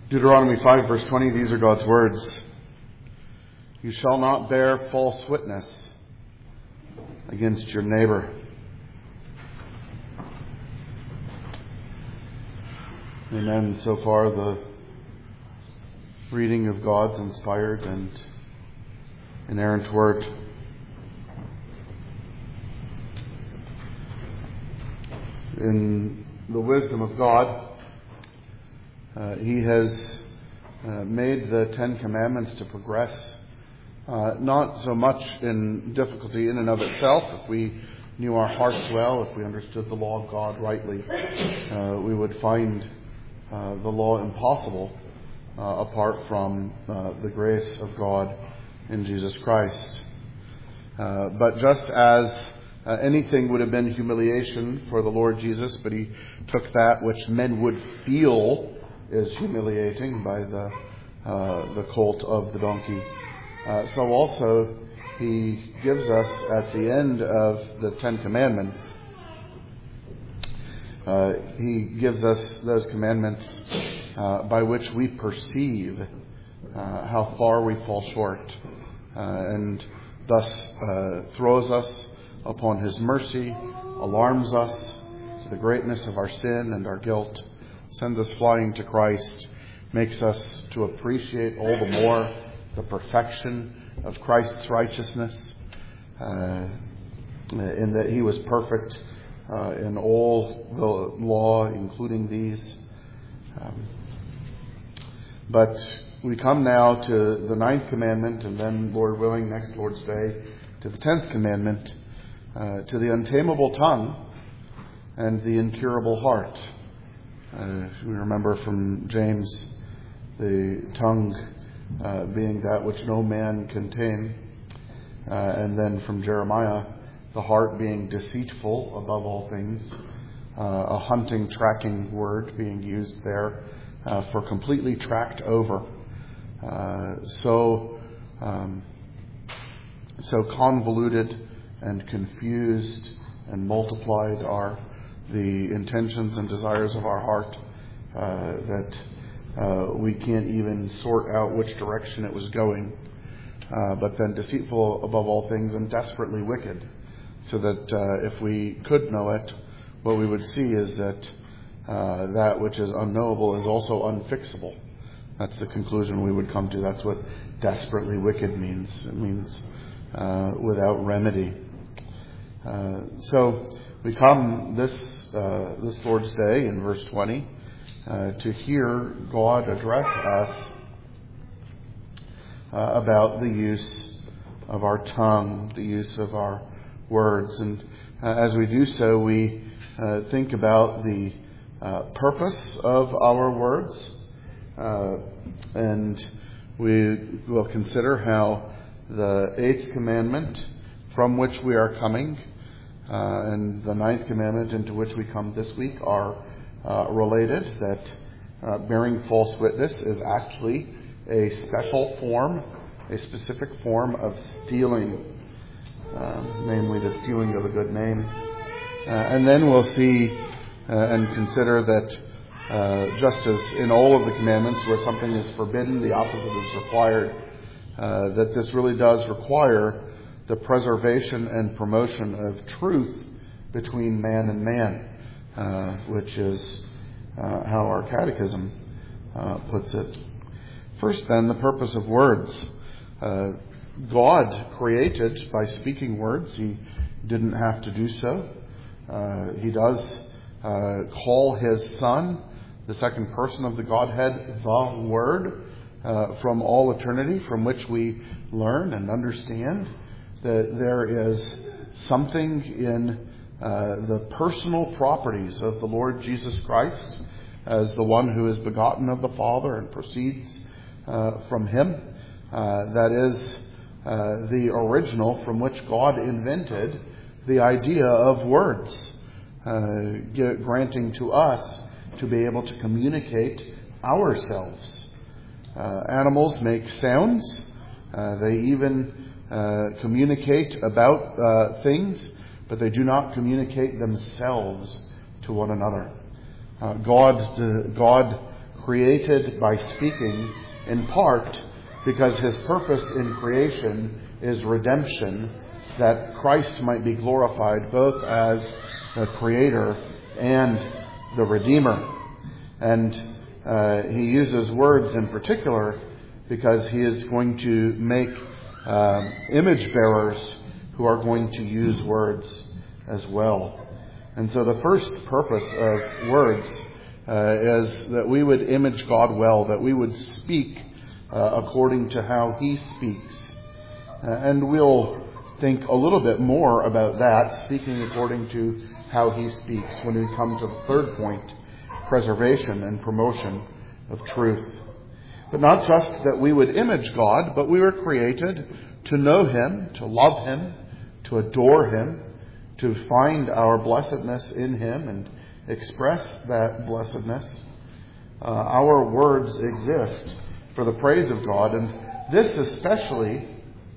Deuteronomy 5 verse 20, these are God's words. You shall not bear false witness against your neighbor. Amen. So far the reading of God's inspired and inerrant word. In the wisdom of God, He has made the Ten Commandments to progress, not so much in difficulty in and of itself. If we knew our hearts well, if we understood the law of God rightly, we would find the law impossible apart from the grace of God in Jesus Christ. But just as anything would have been humiliation for the Lord Jesus, but He took that which men would feel is humiliating by the colt of the donkey. So also He gives us at the end of the Ten Commandments, He gives us those commandments by which we perceive how far we fall short, and thus throws us upon His mercy, alarms us to the greatness of our sin and our guilt, sends us flying to Christ, makes us to appreciate all the more the perfection of Christ's righteousness, in that He was perfect in all the law, including these. But we come now to the 9th commandment, and then, Lord willing, next Lord's Day, to the 10th commandment, to the untamable tongue and the incurable heart. We remember from James the tongue being that which no man can tame, and then from Jeremiah the heart being deceitful above all things, a hunting, tracking word being used there for completely tracked over. So convoluted and confused and multiplied are the intentions and desires of our heart that we can't even sort out which direction it was going. But then deceitful above all things and desperately wicked, so that if we could know it, what we would see is that that which is unknowable is also unfixable. That's the conclusion we would come to. That's what desperately wicked means. It means without remedy. So we come this Lord's Day in verse 20 to hear God address us about the use of our tongue, the use of our words. And as we do so, we think about the purpose of our words, and we will consider how the 8th commandment, from which we are coming, and the 9th commandment into which we come this week are related, that bearing false witness is actually a special form, a specific form of stealing, namely the stealing of a good name. And then we'll see and consider that just as in all of the commandments where something is forbidden, the opposite is required, that this really does require the preservation and promotion of truth between man and man, which is how our catechism puts it. First, then, the purpose of words. God created by speaking words. He didn't have to do so. He does call His Son, the second person of the Godhead, the Word, from all eternity, from which we learn and understand that there is something in the personal properties of the Lord Jesus Christ as the one who is begotten of the Father and proceeds from Him. That is the original from which God invented the idea of words, granting to us to be able to communicate ourselves. Animals make sounds. They even communicate about things, but they do not communicate themselves to one another. God created by speaking, in part because his purpose in creation is redemption, that Christ might be glorified both as the Creator and the Redeemer. And he uses words in particular because he is going to make image bearers who are going to use words as well. And so the first purpose of words is that we would image God well, that we would speak according to how he speaks. And we'll think a little bit more about that, speaking according to how he speaks, when we come to the third point, preservation and promotion of truth. But not just that we would image God, but we were created to know him, to love him, to adore him, to find our blessedness in him and express that blessedness. Our words exist for the praise of God, and this especially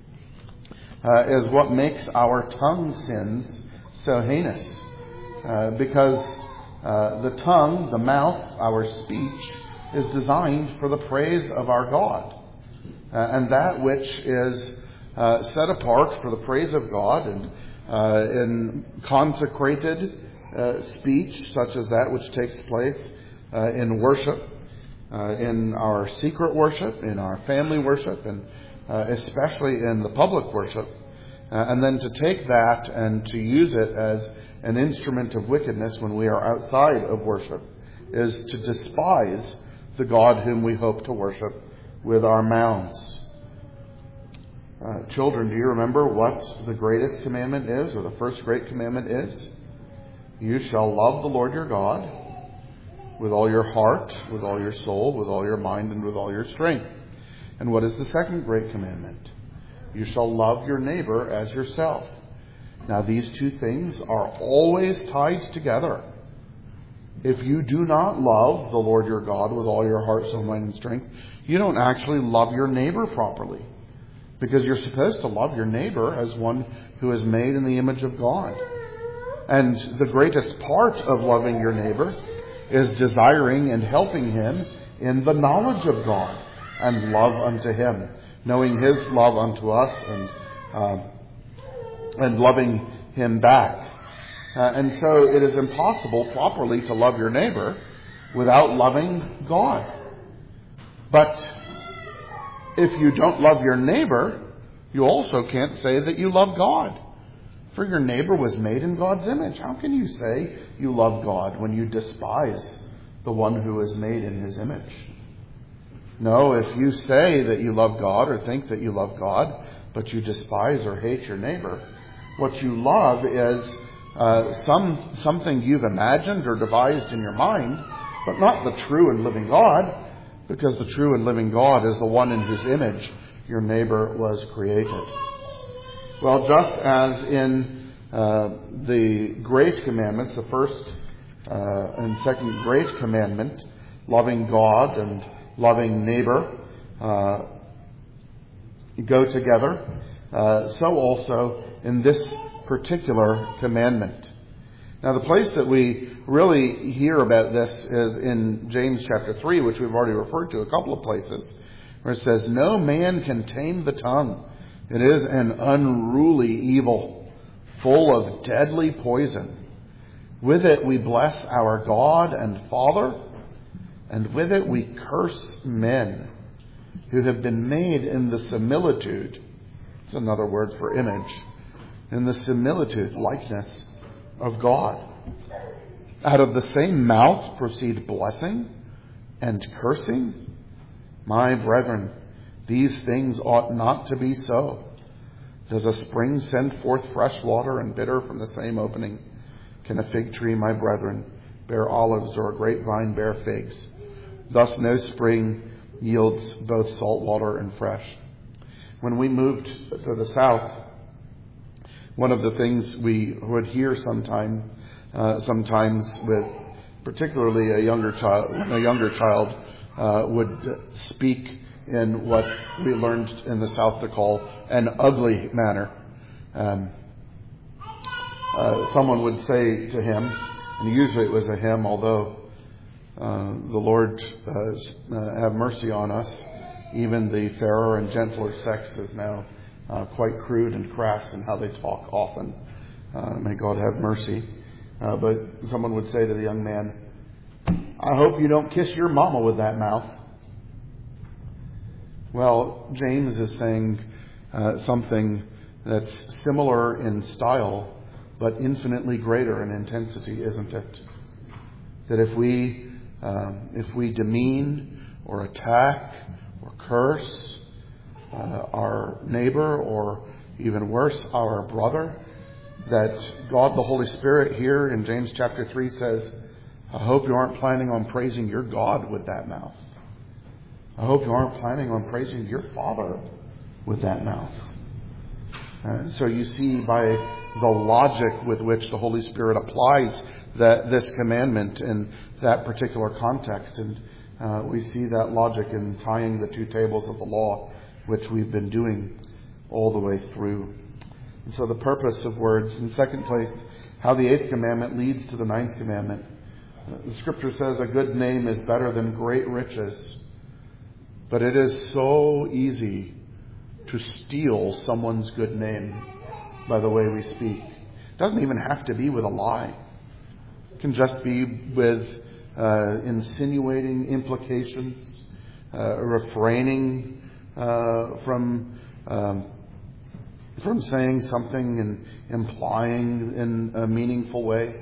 is what makes our tongue sins so heinous. Because the tongue, the mouth, our speech, is designed for the praise of our God. And that which is set apart for the praise of God and in consecrated speech, such as that which takes place in worship, in our secret worship, in our family worship, and especially in the public worship, and then to take that and to use it as an instrument of wickedness when we are outside of worship, is to despise the God whom we hope to worship with our mouths. Children, do you remember what the greatest commandment is, or the first great commandment is? You shall love the Lord your God with all your heart, with all your soul, with all your mind, and with all your strength. And what is the second great commandment? You shall love your neighbor as yourself. Now, these two things are always tied together. If you do not love the Lord your God with all your heart, soul, mind, and strength, you don't actually love your neighbor properly. Because you're supposed to love your neighbor as one who is made in the image of God. And the greatest part of loving your neighbor is desiring and helping him in the knowledge of God and love unto him, knowing his love unto us and loving him back. And so it is impossible properly to love your neighbor without loving God. But if you don't love your neighbor, you also can't say that you love God. For your neighbor was made in God's image. How can you say you love God when you despise the one who is made in his image? No, if you say that you love God or think that you love God, but you despise or hate your neighbor, what you love is something you've imagined or devised in your mind, but not the true and living God, because the true and living God is the one in whose image your neighbor was created. Well, just as in the great commandments, the first and second great commandment, loving God and loving neighbor, go together, so also in this particular commandment. Now, the place that we really hear about this is in James chapter 3, which we've already referred to a couple of places, where it says, "No man can tame the tongue. It is an unruly evil, full of deadly poison. With it we bless our God and Father, and with it we curse men who have been made in the similitude," it's another word for image, "in the similitude, likeness of God. Out of the same mouth proceed blessing and cursing. My brethren, these things ought not to be so. Does a spring send forth fresh water and bitter from the same opening? Can a fig tree, my brethren, bear olives, or a grapevine bear figs? Thus no spring yields both salt water and fresh." When we moved to the south, one of the things we would hear sometimes with particularly a younger child would speak in what we learned in the South to call an ugly manner. Someone would say to him, and usually it was a him, although The Lord have mercy on us. Even the fairer and gentler sex is now quite crude and crass in how they talk often. May God have mercy. But someone would say to the young man, I hope you don't kiss your mama with that mouth. Well, James is saying something that's similar in style, but infinitely greater in intensity, isn't it? That if we demean or attack or curse our neighbor, or even worse, our brother, that God the Holy Spirit here in James chapter 3 says, I hope you aren't planning on praising your God with that mouth. I hope you aren't planning on praising your Father with that mouth. So you see by the logic with which the Holy Spirit applies this commandment in that particular context. And we see that logic in tying the two tables of the law, which we've been doing all the way through. And so the purpose of words. In second place, how the eighth commandment leads to the ninth commandment. The Scripture says a good name is better than great riches. But it is so easy to steal someone's good name by the way we speak. It doesn't even have to be with a lie. It can just be with insinuating implications, refraining from saying something and implying in a meaningful way.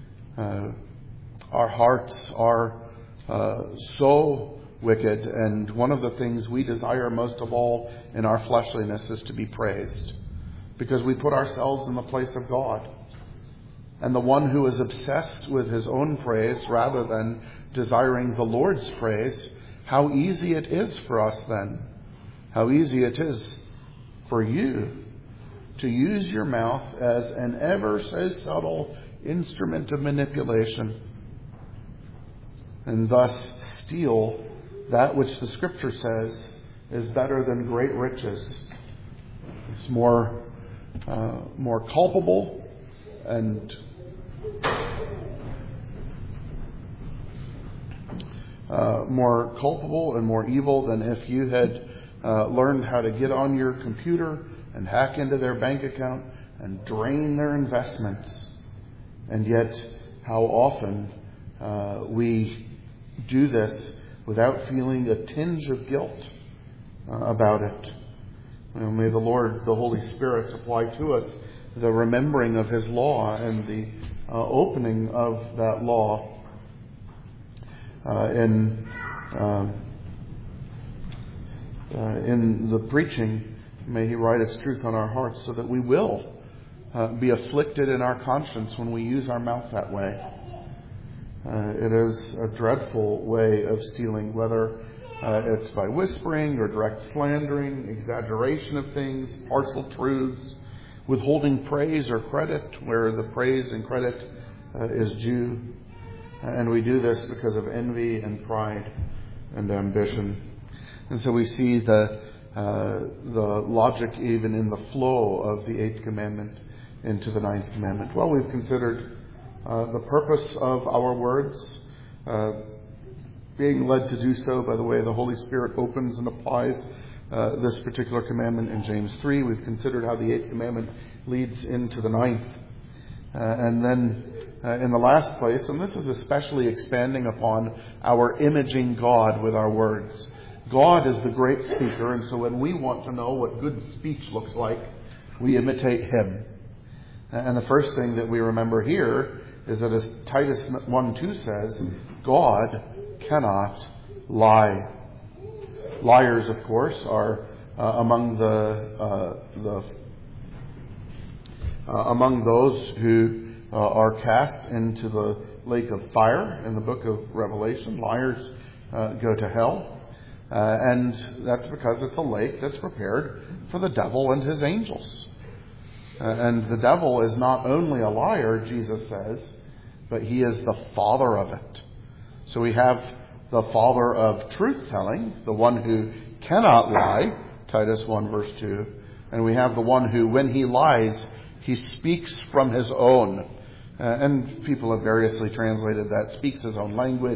Our hearts are so wicked, and one of the things we desire most of all in our fleshliness is to be praised, because we put ourselves in the place of God. And the one who is obsessed with his own praise rather than desiring the Lord's praise, how easy it is for us then, how easy it is for you to use your mouth as an ever so subtle instrument of manipulation, and thus steal that which the Scripture says is better than great riches. It's more culpable and more evil than if you had learned how to get on your computer and hack into their bank account and drain their investments. And yet, how often we do this without feeling a tinge of guilt about it. May the Lord, the Holy Spirit, apply to us the remembering of His law and the opening of that law in the preaching. May He write its truth on our hearts so that we will be afflicted in our conscience when we use our mouth that way. It is a dreadful way of stealing, whether it's by whispering or direct slandering, exaggeration of things, partial truths, withholding praise or credit where the praise and credit is due. And we do this because of envy and pride and ambition. And so we see the logic even in the flow of the eighth commandment into the ninth commandment. Well, we've considered the purpose of our words, being led to do so by the way the Holy Spirit opens and applies this particular commandment in James 3. We've considered how the eighth commandment leads into the ninth. And then in the last place, and this is especially expanding upon our imaging God with our words. God is the great speaker, and so when we want to know what good speech looks like, we imitate Him. And the first thing that we remember here is that, as Titus 1:2 says, God cannot lie. Liars, of course, are among those who are cast into the lake of fire in the book of Revelation. Liars go to hell, and that's because it's a lake that's prepared for the devil and his angels. And the devil is not only a liar, Jesus says, but he is the father of it. So we have the father of truth-telling, the one who cannot lie, Titus 1 verse 2. And we have the one who, when he lies, he speaks from his own. And people have variously translated that, speaks his own language,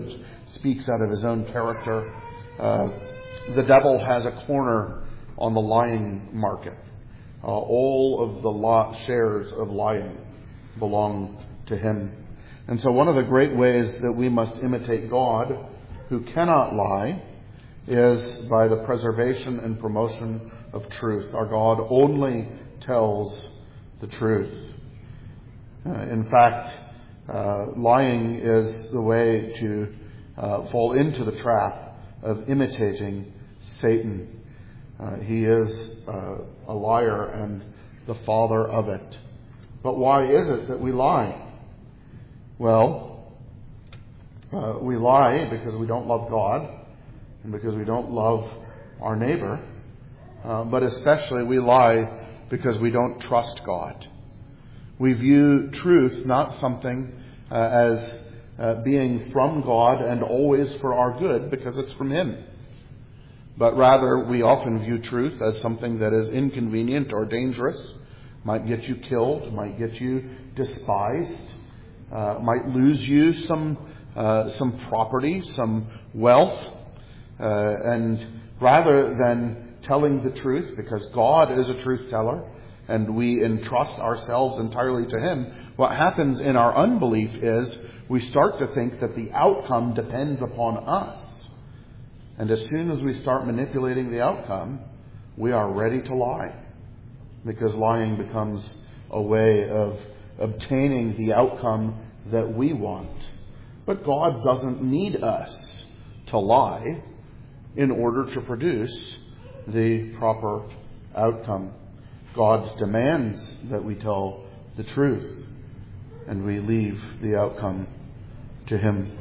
speaks out of his own character. The devil has a corner on the lying market. All of the shares of lying belong to him. And so one of the great ways that we must imitate God, who cannot lie, is by the preservation and promotion of truth. Our God only tells the truth. In fact, lying is the way to fall into the trap of imitating Satan. He is a liar and the father of it. But why is it that we lie? Well, we lie because we don't love God and because we don't love our neighbor. But especially we lie because we don't trust God. We view truth not something as being from God and always for our good because it's from Him. But rather, we often view truth as something that is inconvenient or dangerous, might get you killed, might get you despised, might lose you some property, some wealth. And rather than telling the truth, because God is a truth teller, and we entrust ourselves entirely to Him, what happens in our unbelief is we start to think that the outcome depends upon us. And as soon as we start manipulating the outcome, we are ready to lie. Because lying becomes a way of obtaining the outcome that we want. But God doesn't need us to lie in order to produce the proper outcome. God demands that we tell the truth, and we leave the outcome to Him.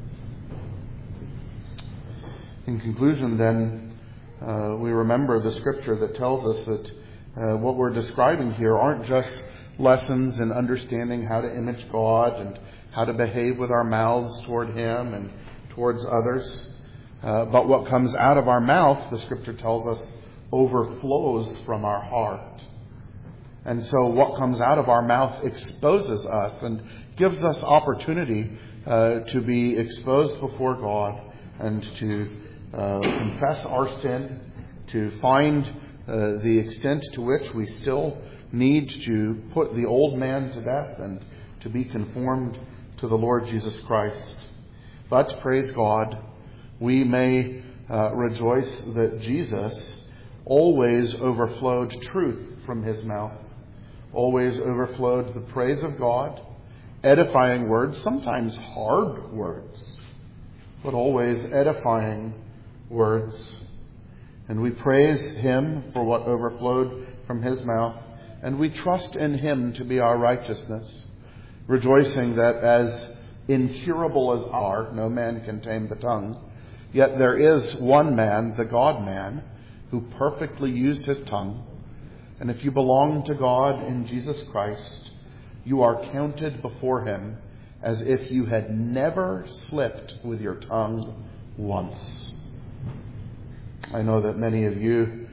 In conclusion, then, we remember the scripture that tells us that what we're describing here aren't just lessons in understanding how to image God and how to behave with our mouths toward Him and towards others. But what comes out of our mouth, the scripture tells us, overflows from our heart. And so what comes out of our mouth exposes us and gives us opportunity to be exposed before God and to confess our sin, to find the extent to which we still need to put the old man to death and to be conformed to the Lord Jesus Christ. But, praise God, we may rejoice that Jesus always overflowed truth from His mouth, always overflowed the praise of God, edifying words, sometimes hard words, but always edifying words. And we praise Him for what overflowed from His mouth, and we trust in Him to be our righteousness, rejoicing that as incurable as are, no man can tame the tongue, yet there is one man, the God-man, who perfectly used his tongue. And if you belong to God in Jesus Christ, you are counted before Him as if you had never slipped with your tongue once. I know that many of you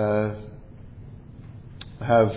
have,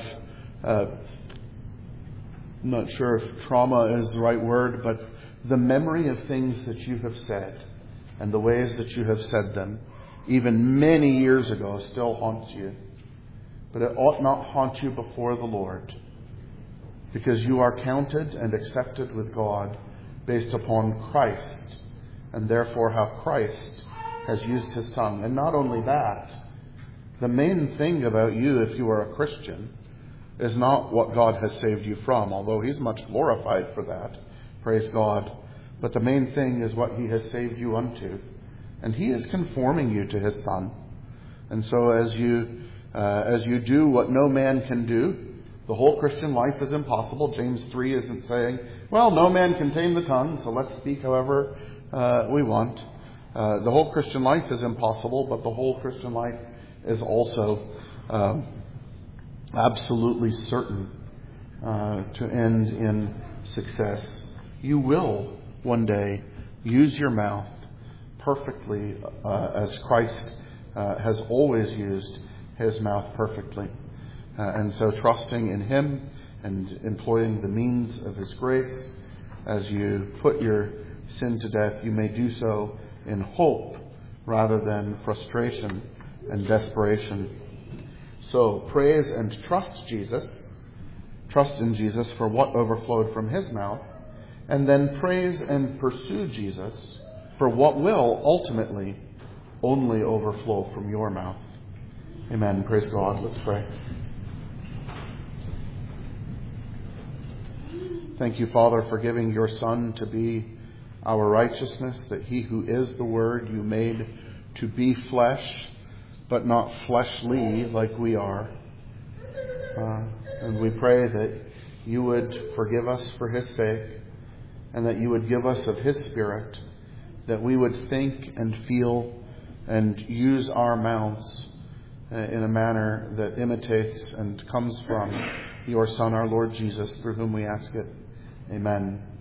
not sure if trauma is the right word, but the memory of things that you have said and the ways that you have said them, even many years ago, still haunts you. But it ought not haunt you before the Lord, because you are counted and accepted with God based upon Christ, and therefore how Christ has used His tongue. And not only that, the main thing about you, if you are a Christian, is not what God has saved you from, although He's much glorified for that, praise God. But the main thing is what He has saved you unto. And He is conforming you to His Son. And so as you do what no man can do, the whole Christian life is impossible. James 3 isn't saying, well, no man can tame the tongue, so let's speak however we want. The whole Christian life is impossible, but the whole Christian life is also absolutely certain to end in success. You will one day use your mouth perfectly as Christ has always used His mouth perfectly. And so trusting in Him and employing the means of His grace as you put your sin to death, you may do so in hope rather than frustration and desperation. So praise and trust Jesus. Trust in Jesus for what overflowed from his mouth. And then praise and pursue Jesus for what will ultimately only overflow from your mouth. Amen. Praise God. Let's pray. Thank you, Father, for giving your Son to be our righteousness, that he who is the Word you made to be flesh, but not fleshly like we are. And we pray that you would forgive us for his sake, and that you would give us of his Spirit, that we would think and feel and use our mouths in a manner that imitates and comes from your Son, our Lord Jesus, through whom we ask it. Amen.